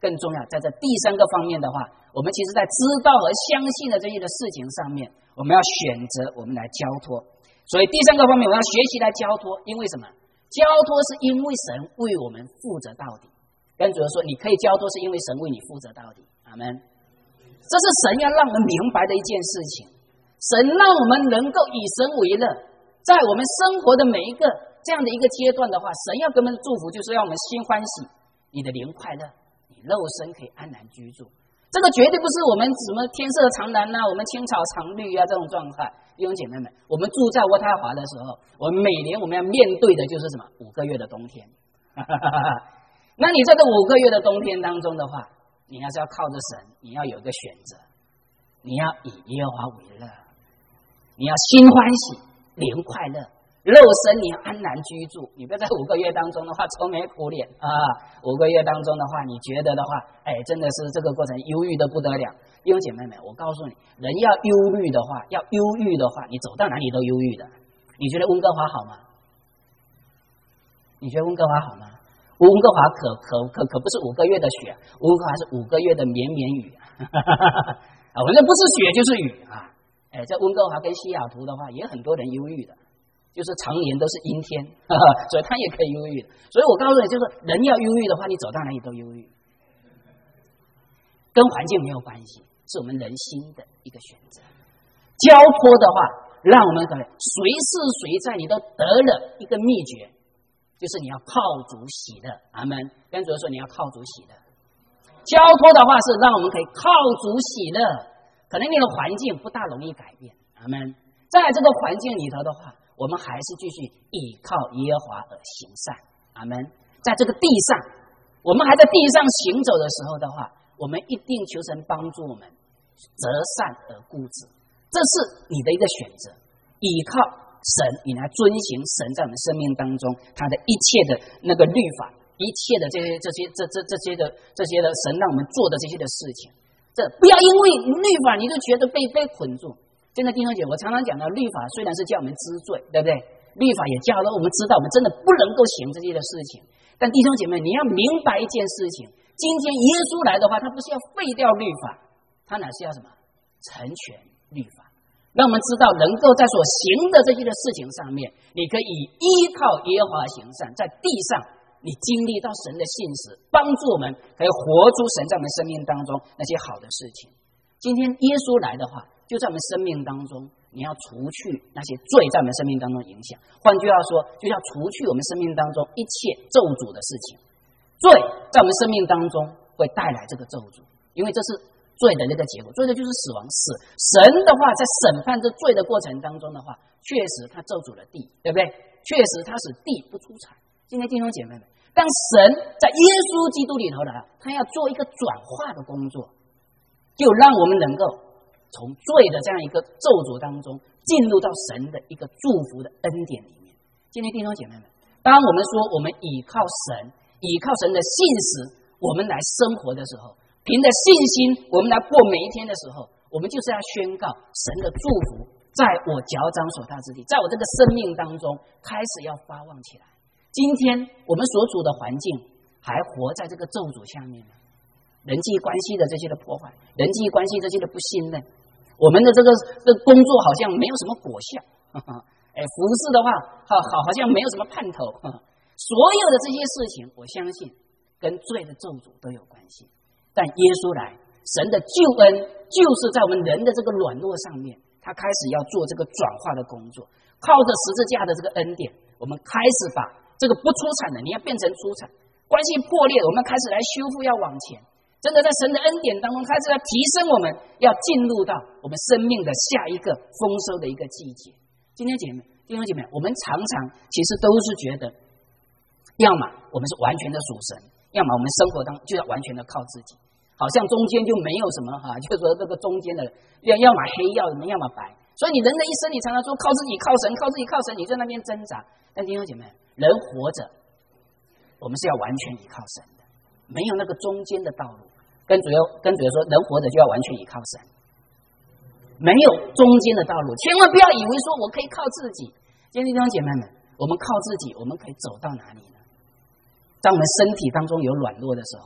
更重要，在这第三个方面的话，我们其实在知道和相信的这些的事情上面，我们要选择我们来交托。所以第三个方面，我们要学习来交托，因为什么？交托是因为神为我们负责到底。跟主说，你可以交托，是因为神为你负责到底。阿们。这是神要让我们明白的一件事情。神让我们能够以神为乐，在我们生活的每一个这样的一个阶段的话，神要给我们的祝福就是让我们心欢喜，你的灵快乐，你肉身可以安然居住。这个绝对不是我们什么天色常蓝啊，我们青草常绿啊这种状态。弟兄姐妹们，我们住在渥太华的时候，我们每年我们要面对的就是什么？5个月的冬天。那你在这5个月的冬天当中的话，你还是要靠着神，你要有一个选择，你要以耶和华为乐，你要心欢喜，灵快乐，肉身你要安然居住。你不要在5个月当中的话愁眉苦脸啊！5个月当中的话，你觉得的话，真的是这个过程忧郁的不得了。弟兄姐妹们，我告诉你，人要忧虑的话，要忧郁的话，你走到哪里都忧郁的。你觉得温哥华好吗？你觉得温哥华好吗？温哥华可不是5个月的雪，温哥华是5个月的绵绵雨啊！反正不是雪就是雨啊！在温哥华跟西雅图的话，也很多人忧郁的，就是常年都是阴天，所以他也可以忧郁的。所以我告诉你，就是人要忧郁的话，你走到哪里都忧郁，跟环境没有关系，是我们人心的一个选择。交托的话，让我们可能随时随在你都得了一个秘诀。就是你要靠主喜乐，阿们。跟主说你要靠主喜乐。交托的话是让我们可以靠主喜乐，可能你的环境不大容易改变，阿们。在这个环境里头的话，我们还是继续倚靠耶和华而行善，阿们。在这个地上，我们还在地上行走的时候的话，我们一定求神帮助我们择善而固执，这是你的一个选择，倚靠神，你来遵行神在我们生命当中他的一切的那个律法，一切的这些的神让我们做的这些的事情，这不要因为律法你就觉得被捆住。真的弟兄姐妹，我常常讲到律法虽然是叫我们知罪，对不对？律法也叫了我们知道我们真的不能够行这些的事情。但弟兄姐妹，你要明白一件事情，今天耶稣来的话，他不是要废掉律法，他乃是要什么？成全律法。让我们知道，能够在所行的这些的事情上面，你可以依靠耶和华行善，在地上你经历到神的信实，帮助我们可以活出神在我们生命当中那些好的事情。今天耶稣来的话，就在我们生命当中，你要除去那些罪在我们生命当中影响。换句话说，就要除去我们生命当中一切咒诅的事情。罪在我们生命当中会带来这个咒诅，因为这是罪的那个结果，罪的就是死亡。神的话在审判这罪的过程当中的话，确实他咒诅了地，对不对？确实他使地不出产。今天弟兄姐妹们，当神在耶稣基督里头呢，他要做一个转化的工作，就让我们能够从罪的这样一个咒诅当中进入到神的一个祝福的恩典里面。今天弟兄姐妹们，当我们说我们倚靠神，倚靠神的信实，我们来生活的时候，凭着信心我们来过每一天的时候，我们就是要宣告神的祝福在我脚掌所踏之地，在我这个生命当中开始要发旺起来。今天我们所处的环境还活在这个咒诅下面吗？人际关系的这些的破坏，人际关系这些的不信任，我们的这个工作好像没有什么果效，服侍的话好像没有什么盼头，所有的这些事情，我相信跟罪的咒诅都有关系。但耶稣来，神的救恩就是在我们人的这个软弱上面，他开始要做这个转化的工作。靠着十字架的这个恩典，我们开始把这个不出产的你要变成出产，关系破裂我们开始来修复，要往前。真的在神的恩典当中开始来提升我们，要进入到我们生命的下一个丰收的一个季节。今天弟兄姐妹，我们常常其实都是觉得，要么我们是完全的属神，要么我们生活当中就要完全的靠自己，好像中间就没有什么就是说这个中间的要么黑要么白。所以你人的一生，你常常说靠自己靠神，靠自己靠神，你在那边挣扎。但弟兄姐妹，人活着我们是要完全依靠神的，没有那个中间的道路。跟主要说，人活着就要完全依靠神，没有中间的道路。千万不要以为说我可以靠自己。今天弟兄姐妹们，我们靠自己，我们可以走到哪里呢？在我们身体当中有软弱的时候，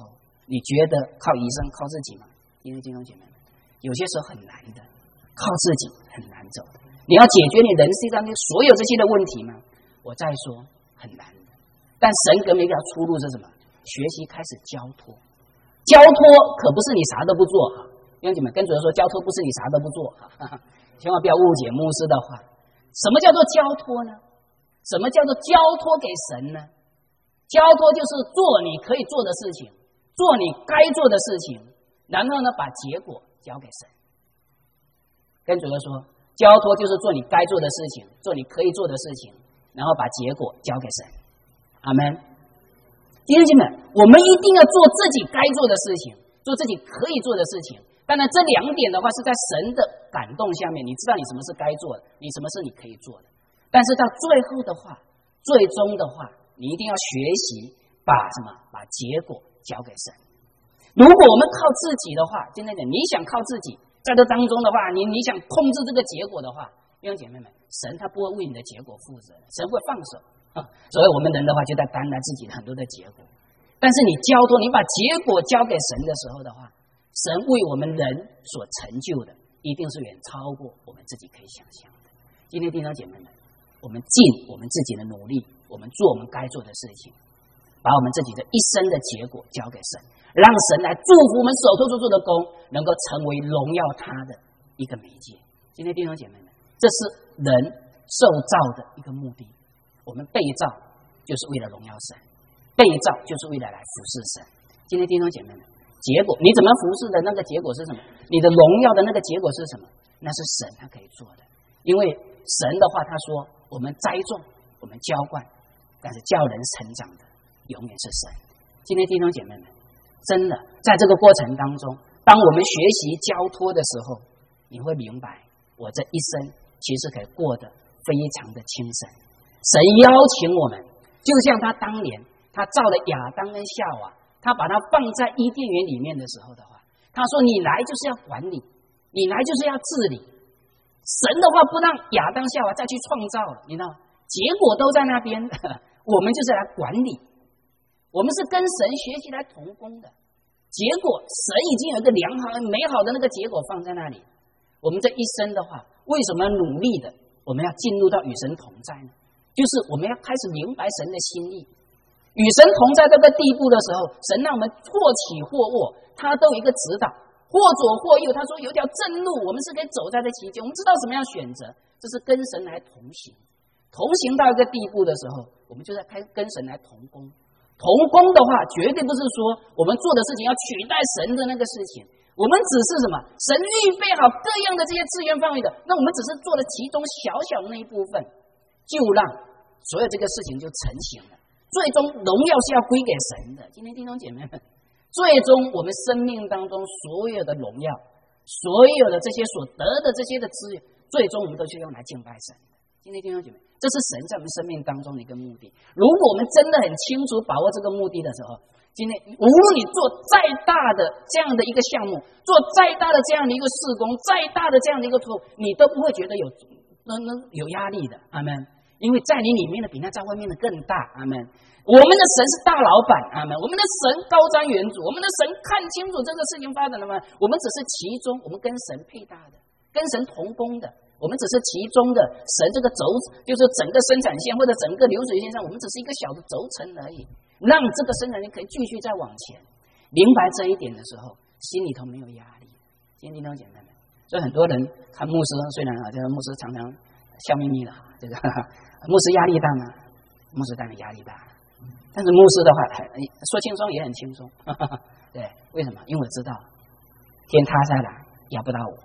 你觉得靠医生靠自己吗？因为弟兄姐妹们，有些时候很难的，靠自己很难走的。你要解决你人世上的所有这些的问题吗？我再说很难的。但神给我们一条出路是什么？学习开始交托。交托可不是你啥都不做哈，弟兄姐妹跟主任说，交托不是你啥都不做哈，千万不要误解牧师的话。什么叫做交托呢？什么叫做交托给神呢？交托就是做你可以做的事情，做你该做的事情，然后呢把结果交给神。跟主任说，交托就是做你该做的事情，做你可以做的事情，然后把结果交给神。阿们。弟兄姐妹，我们一定要做自己该做的事情，做自己可以做的事情。当然这两点的话是在神的感动下面，你知道你什么是该做的，你什么是你可以做的。但是到最后的话，最终的话，你一定要学习把结果交给神。如果我们靠自己的话，今天你想靠自己，在这当中的话，你想控制这个结果的话，弟兄姐妹们，神他不会为你的结果负责，神会放手。所以我们人的话就在担待自己很多的结果，但是你交托，你把结果交给神的时候的话，神为我们人所成就的一定是远超过我们自己可以想象的。今天弟兄姐妹们，我们尽我们自己的努力，我们做我们该做的事情，把我们自己的一生的结果交给神，让神来祝福我们手头所做的工，能够成为荣耀他的一个媒介。今天弟兄姐妹们，这是人受造的一个目的。我们被造就是为了荣耀神，被造就是为了来服侍神。今天弟兄姐妹们，结果你怎么服侍的那个结果是什么？你的荣耀的那个结果是什么？那是神他可以做的。因为神的话他说，我们栽种，我们浇灌，但是叫人成长的永远是神。今天弟兄姐妹们，真的在这个过程当中，当我们学习交托的时候，你会明白我这一生其实可以过得非常的轻省。神邀请我们，就像他当年他造了亚当跟夏娃，他把它放在伊甸园里面的时候的话，他说你来就是要管理，你来就是要治理。神的话不让亚当夏娃再去创造了，你知道吗？结果都在那边，我们就是来管理，我们是跟神学习来同工的。结果神已经有一个良好美好的那个结果放在那里，我们这一生的话，为什么要努力的我们要进入到与神同在呢？就是我们要开始明白神的心意，与神同在这个地步的时候，神让我们或起或卧，他都有一个指导，或左或右，他说有一条正路，我们是可以走在这其间，我们知道什么样选择，这是跟神来同行。同行到一个地步的时候，我们就在跟神来同工。同工的话，绝对不是说我们做的事情要取代神的那个事情，我们只是什么？神预备好各样的这些资源范围的，那我们只是做了其中小小的那一部分，就让所有这个事情就成型了。最终荣耀是要归给神的。今天弟兄姐妹们，最终我们生命当中所有的荣耀，所有的这些所得的这些的资源，最终我们都是用来敬拜神的。今天弟兄姐妹，这是神在我们生命当中的一个目的。如果我们真的很清楚把握这个目的的时候，今天无论你做再大的这样的一个项目，做再大的这样的一个事工，再大的这样的一个托，你都不会觉得有压力的。阿们。因为在你里面的比那在外面的更大。阿们。我们的神是大老板。阿们。我们的神高瞻远瞩，我们的神看清楚这个事情发展了吗？我们只是其中，我们跟神配搭的，跟神同工的，我们只是其中的神这个轴，就是整个生产线或者整个流水线上，我们只是一个小的轴承而已，让这个生产线可以继续再往前。明白这一点的时候，心里头没有压力。今天弟兄姐妹们，所以很多人看牧师，虽然这个牧师常常笑眯眯的，这个牧师压力大吗？牧师当然压力大，但是牧师的话说轻松也很轻松。对，为什么？因为我知道天塌下来压不到我。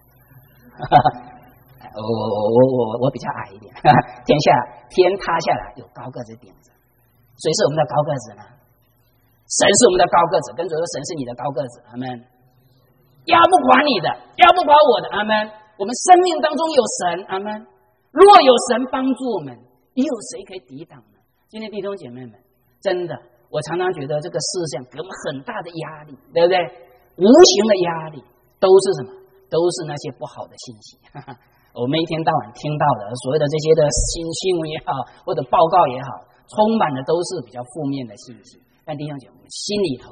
我比较矮一点，天塌下来有高个子顶着。谁是我们的高个子呢？神是我们的高个子，跟主说神是你的高个子。阿们。压不垮你的，压不垮我的。阿们。我们生命当中有神。阿们。若有神帮助我们，又有谁可以抵挡呢？今天弟兄姐妹们，真的，我常常觉得这个世上给我们很大的压力，对不对？无形的压力都是什么？都是那些不好的信息。我们一天到晚听到的所有的这些的新闻也好，或者报告也好，充满的都是比较负面的信息。但弟兄姐妹，我们心里头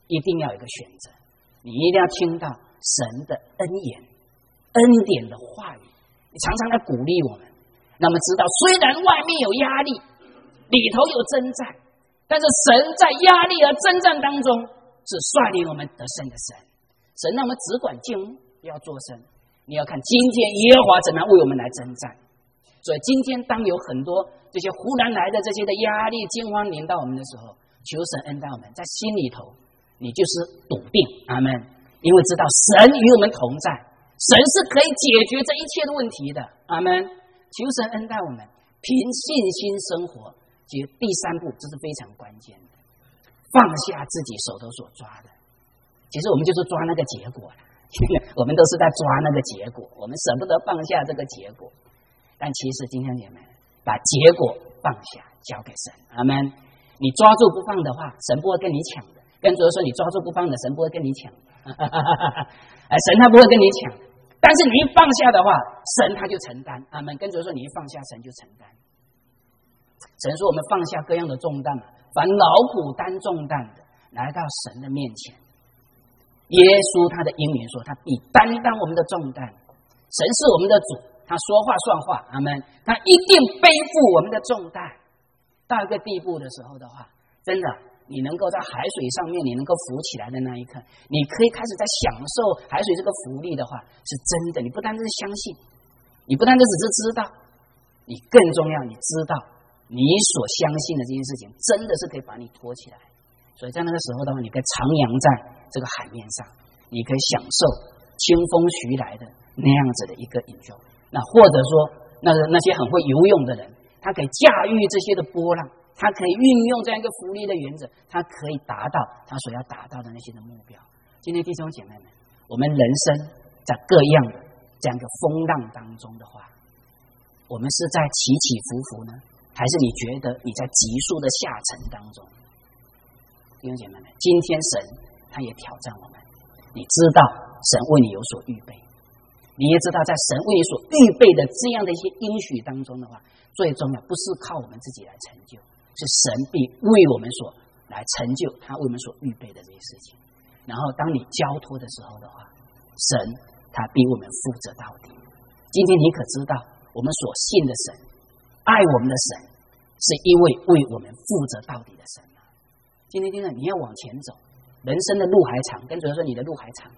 一定要有一个选择，你一定要听到神的恩言、恩典的话语，你常常来鼓励我们，让我们知道，虽然外面有压力，里头有征战，但是神在压力和征战当中是率领我们得胜的神。神让我们只管进屋，不要作声。你要看今天耶和华怎样为我们来征战。所以今天当有很多这些忽然来的这些的压力、惊慌临到我们的时候，求神恩待我们，在心里头你就是笃定，阿们。因为知道神与我们同在，神是可以解决这一切的问题的，阿们。求神恩待我们，凭信心生活。其实第三步，这是非常关键的，放下自己手头所抓的。其实我们就是抓那个结果了，我们都是在抓那个结果，我们舍不得放下这个结果。但其实今天你们把结果放下，交给神，阿们。你抓住不放的话，神不会跟你抢的。跟主说，你抓住不放的，神不会跟你抢的。神他不会跟你抢的。但是你一放下的话，神他就承担，阿们。跟主说，你一放下，神就承担。神说，我们放下各样的重担嘛，凡劳苦担重担的，来到神的面前。耶稣他的应允说，他必担当我们的重担。神是我们的主，他说话算话，阿们。他一定背负我们的重担。到一个地步的时候的话，真的，你能够在海水上面，你能够浮起来的那一刻，你可以开始在享受海水这个浮力的话，是真的。你不单是相信，你不单只是知道，你更重要，你知道你所相信的这件事情，真的是可以把你托起来。所以在那个时候的话，你可以徜徉在这个海面上，你可以享受清风徐来的那样子的一个引诱。那或者说，那些很会游泳的人，他可以驾驭这些的波浪，他可以运用这样一个浮力的原则，他可以达到他所要达到的那些的目标。今天弟兄姐妹们，我们人生在各样的这样一个风浪当中的话，我们是在起起伏伏呢，还是你觉得你在急速的下沉当中？弟兄姐妹们，今天神他也挑战我们，你知道神为你有所预备，你也知道在神为你所预备的这样的一些应许当中的话，最重要不是靠我们自己来成就，是神必为我们所来成就他为我们所预备的这些事情。然后当你交托的时候的话，神他必为我们负责到底。今天你可知道我们所信的神，爱我们的神，是一位为我们负责到底的神吗？今天你要往前走，人生的路还长，跟主说你的路还长。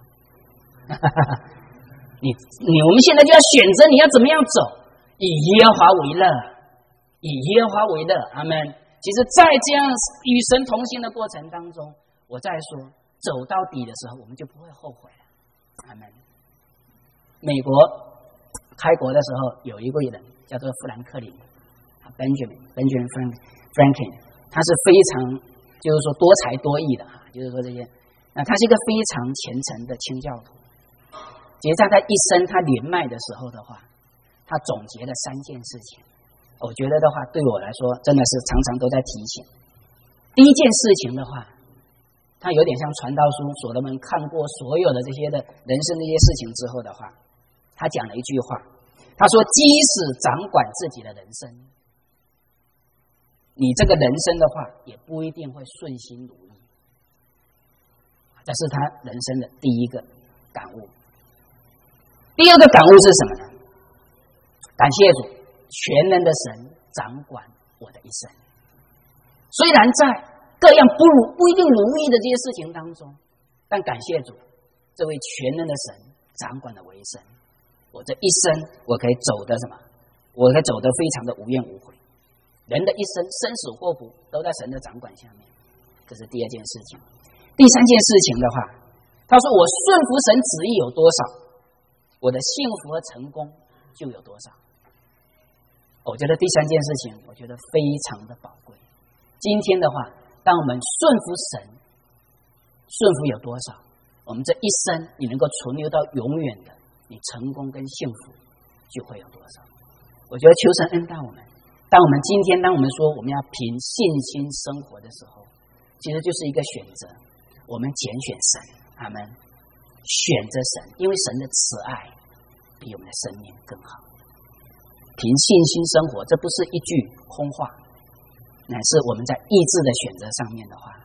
我们现在就要选择你要怎么样走，以耶和华为乐，以耶和华为乐，阿们。其实在这样与神同行的过程当中，我再说走到底的时候，我们就不会后悔了，阿们。美国开国的时候有一位人叫做富兰克林 Benjamin Franklin， 他是非常就是说多才多艺的，就是说这些，那他是一个非常虔诚的清教徒。其实在他一生他年迈的时候的话，他总结了3件事情，我觉得的话对我来说真的是常常都在提醒。第一件事情的话，他有点像传道书，所罗门看过所有的这些的人生这些事情之后的话，他讲了一句话，他说即使掌管自己的人生，你这个人生的话也不一定会顺心如意。这是他人生的第一个感悟。第二个感悟是什么呢？感谢主，全能的神掌管我的一生。虽然在各样不一定如意的这些事情当中，但感谢主，这位全能的神掌管了我一生。我这一生我可以走得什么？我可以走得非常的无怨无悔。人的一生生死祸福都在神的掌管下面，这是第二件事情。第三件事情的话，他说我顺服神旨意有多少，我的幸福和成功就有多少。我觉得第三件事情，我觉得非常的宝贵。今天的话，当我们顺服神，顺服有多少，我们这一生你能够存留到永远的，你成功跟幸福就会有多少。我觉得求神恩待我们。当我们今天当我们说我们要凭信心生活的时候，其实就是一个选择，我们拣选神，阿们，选择神，因为神的慈爱比我们的生命更好。凭信心生活，这不是一句空话，乃是我们在意志的选择上面的话，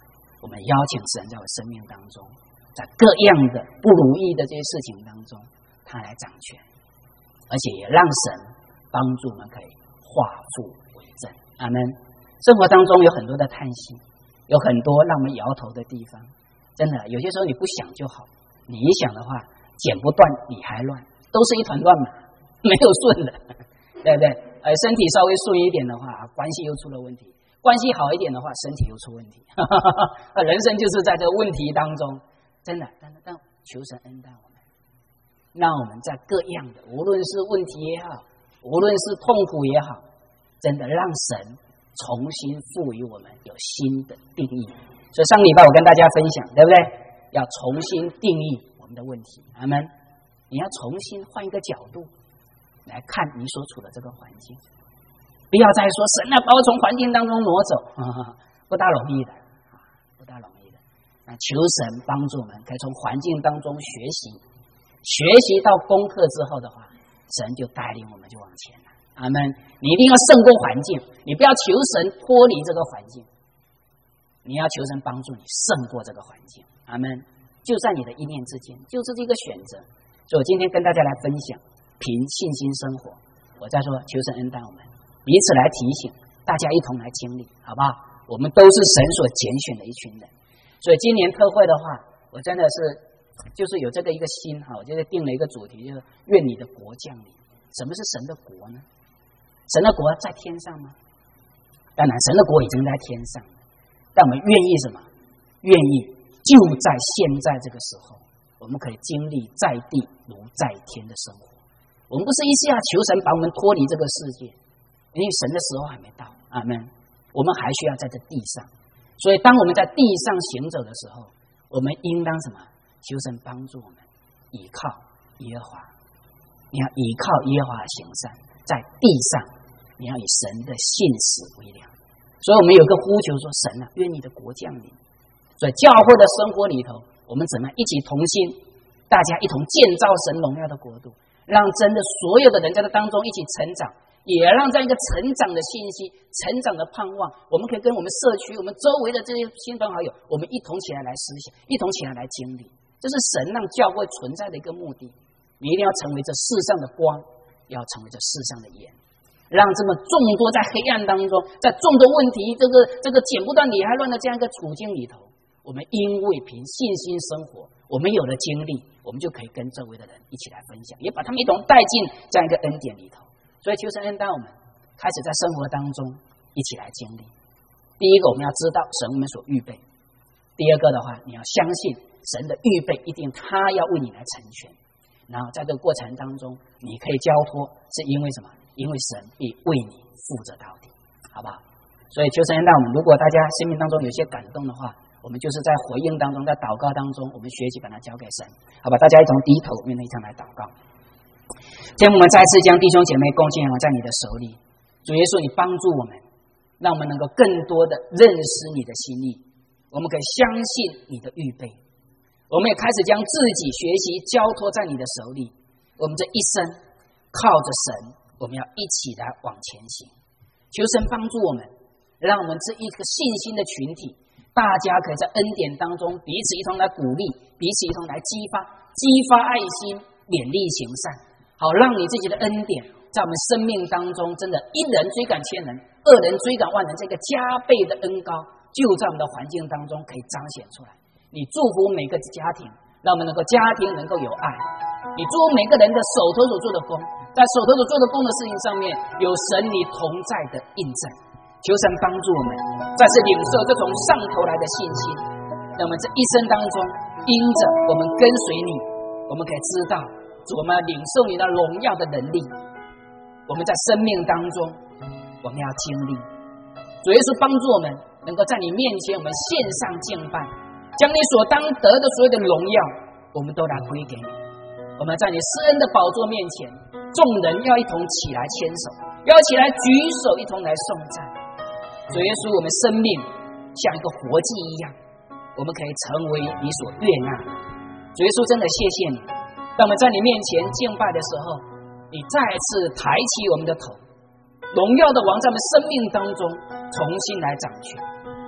我们邀请神在我生命当中，在各样的不如意的这些事情当中，他来掌权，而且也让神帮助我们可以化腐为真。阿们。生活当中有很多的叹息，有很多让我们摇头的地方，真的有些时候你不想就好，你一想的话，剪不断理还乱，都是一团乱麻，没有顺的，对不对？身体稍微顺一点的话，关系又出了问题；关系好一点的话，身体又出问题。人生就是在这个问题当中，真的，但求神恩待我们，让我们在各样的，无论是问题也好，无论是痛苦也好，真的让神重新赋予我们有新的定义。所以上礼拜我跟大家分享，对不对？要重新定义我们的问题。阿们。你要重新换一个角度来看你所处的这个环境，不要再说神把我从环境当中挪走，不大容易的，不大容易的。那求神帮助我们，可以从环境当中学习到功课之后的话，神就带领我们就往前了。阿们。你一定要胜过环境，你不要求神脱离这个环境，你要求神帮助你胜过这个环境。阿们。就在你的一念之间，就是这个选择。所以我今天跟大家来分享凭信心生活，我在说求神恩待我们，彼此来提醒，大家一同来经历，好不好？我们都是神所拣选的一群人。所以今年特会的话，我真的是就是有这个一个心，我就是定了一个主题，就是愿你的国降临。什么是神的国呢？神的国在天上吗？当然神的国已经在天上了，但我们愿意什么？愿意就在现在这个时候，我们可以经历在地如在天的生活。我们不是一下求神把我们脱离这个世界，因为神的时候还没到。阿们。我们还需要在这地上，所以当我们在地上行走的时候，我们应当什么？求神帮助我们倚靠耶和华。你要倚靠耶和华行善，在地上你要以神的信实为粮。所以我们有个呼求说，神啊，愿你的国降临。所以教会的生活里头，我们怎么一起同心，大家一同建造神荣耀的国度，让真的所有的人在这当中一起成长，也让这样一个成长的信息、成长的盼望，我们可以跟我们社区、我们周围的这些亲朋好友，我们一同起来思想，一同起来经历。这是神让教会存在的一个目的。你一定要成为这世上的光，要成为这世上的盐，让这么众多在黑暗当中，在众多问题这个剪不断理还乱的这样一个处境里头，我们因为凭信心生活，我们有了经历，我们就可以跟周围的人一起来分享，也把他们一同带进这样一个恩典里头。所以求神恩待我们，开始在生活当中一起来经历。第一个，我们要知道神我们所预备；第二个的话，你要相信神的预备一定他要为你来成全。然后在这个过程当中，你可以交托，是因为什么？因为神必为你负责到底，好不好？所以求神恩待我们。如果大家生命当中有些感动的话，我们就是在回应当中，在祷告当中，我们学习把它交给神，好吧？大家一同低头，面对一场来祷告。今天我们再次将弟兄姐妹贡献在你的手里，主耶稣，你帮助我们，让我们能够更多的认识你的心意，我们可以相信你的预备。我们也开始将自己学习交托在你的手里，我们这一生靠着神，我们要一起来往前行。求神帮助我们，让我们这一个信心的群体，大家可以在恩典当中彼此一同来鼓励，彼此一同来激发爱心，勉励行善，好让你自己的恩典在我们生命当中，真的一人追赶千人，二人追赶万人，这个加倍的恩膏就在我们的环境当中可以彰显出来。你祝福每个家庭，让我们能够家庭能够有爱。你祝福每个人的手头所做的工，在手头所做的工的事情上面，有神你同在的印证。求神帮助我们，再次领受这种上头来的信心。那么这一生当中，因着我们跟随你，我们可以知道，主，我们要领受你的荣耀的能力。我们在生命当中，我们要经历。主耶稣帮助我们，能够在你面前，我们献上敬拜。将你所当得的所有的荣耀，我们都来归给你。我们在你施恩的宝座面前，众人要一同起来牵手，要起来举手一同来颂赞。主耶稣，我们生命像一个活祭一样，我们可以成为你所悦纳的。主耶稣，真的谢谢你，当我们在你面前敬拜的时候，你再次抬起我们的头，荣耀的王在我们生命当中重新来掌权。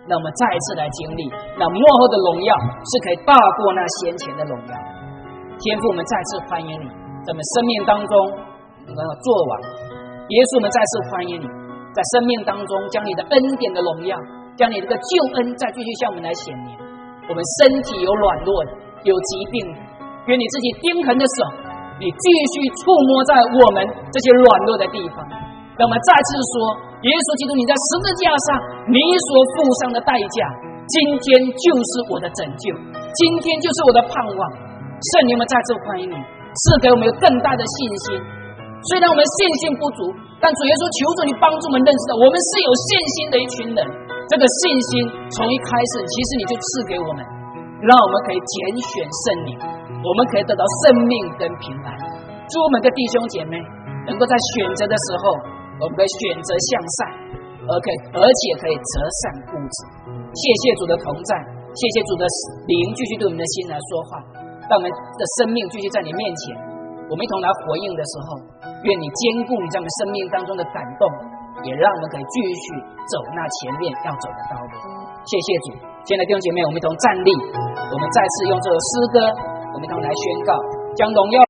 让我们再一次来经历那末后的荣耀是可以大过那先前的荣耀。天父，我们再次欢迎你在我们生命当中能够作王。耶稣，我们再次欢迎你在生命当中将你的恩典的荣耀，将你这个救恩再继续向我们来显明。我们身体有软弱的，有疾病的，愿你自己钉痕的手，你继续触摸在我们这些软弱的地方。让我们再次说，耶稣基督，你在十字架上你所付上的代价，今天就是我的拯救，今天就是我的盼望。圣灵们再次欢迎你，赐给我们有更大的信心。虽然我们信心不足，但主耶稣求主你帮助我们认识到，我们是有信心的一群人。这个信心从一开始，其实你就赐给我们，让我们可以拣选圣灵，我们可以得到生命跟平安。祝我们的弟兄姐妹能够在选择的时候，我们可以选择向善，而且可以择善固执。谢谢主的同在，谢谢主的灵继续对我们的心来说话，让我们的生命继续在你面前。我们一同来回应的时候，愿你坚固你在我们生命当中的感动，也让我们可以继续走那前面要走的道路。谢谢主。亲爱的弟兄姐妹，我们一同站立，我们再次用这首诗歌，我们一同来宣告，将荣耀